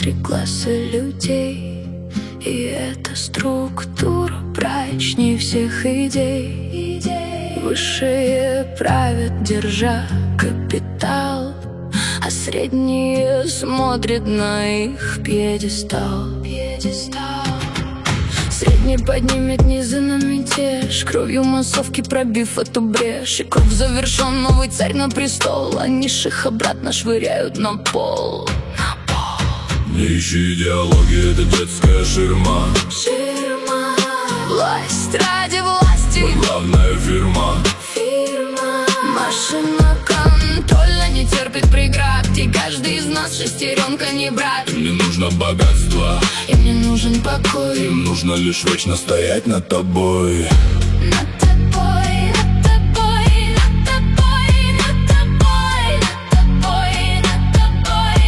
три класса людей, и эта структура прочнее всех идей. Высшие правят, держа капитал, а средние смотрят на их пьедестал. Средний поднимет низы на мятеж, кровью массовки пробив эту брешь. И круг завершен, новый царь на престол, а низших обратно швыряют на пол. Не ищи идеологии, это детская ширма. Власть ради власти, вот главная фирма. Машина контроля не терпит преград, и каждый из нас шестеренка не брат. Им не нужно богатство, им не нужен покой, им нужно лишь вечно стоять над тобой. Над тобой, над тобой, над тобой, над тобой, над тобой, над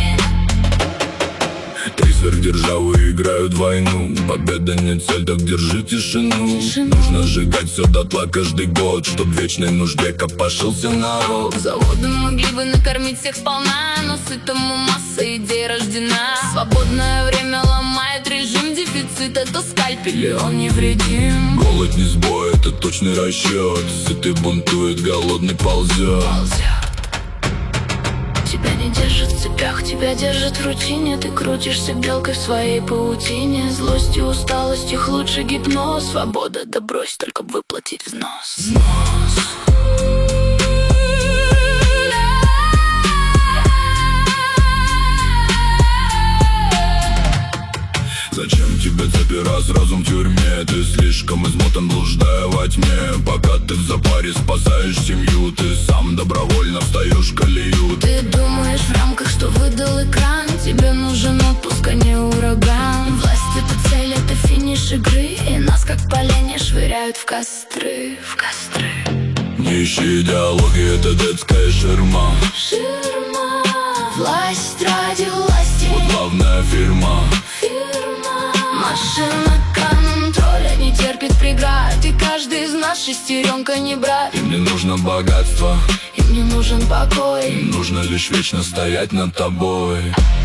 тобой. Три сверхдержавы играют войну, победа не цель, так держи тишину. Нужно сжигать все дотла каждый год, чтоб в вечной нужде копошился народ. Заводы могли бы накормить всех сполна, но сытому масса идей рождена. Свободное время ломает режим дефицита, то скальпели он невредим. Голод не сбой, это точный расчет. Сытый бунтует, голодный ползет. Тебя не держат в цепях, тебя держат в рутине. Ты крутишься белкой в своей паутине. Злость и усталость, их лучше гипноз. Свобода, да брось, только б выплатить взнос. Зачем тебе цепи, раз разум в тюрьме? Ты слишком измотан, блуждая во тьме. Пока ты в запаре спасаешь семью, ты сам добровольно встаешь в колею. Ты думаешь в рамках, что выдал экран. Тебе нужен отпуск, а не ураган. Власть — это цель, это финиш игры, и нас как поленья швыряют в костры. Не ищи идеологии, это детская ширма. Власть ради власти, вот главная фирма. Машина контроля не терпит преград, и каждый из нас шестеренка не брат. Им не нужно богатство, им не нужен покой, им нужно лишь вечно стоять над тобой.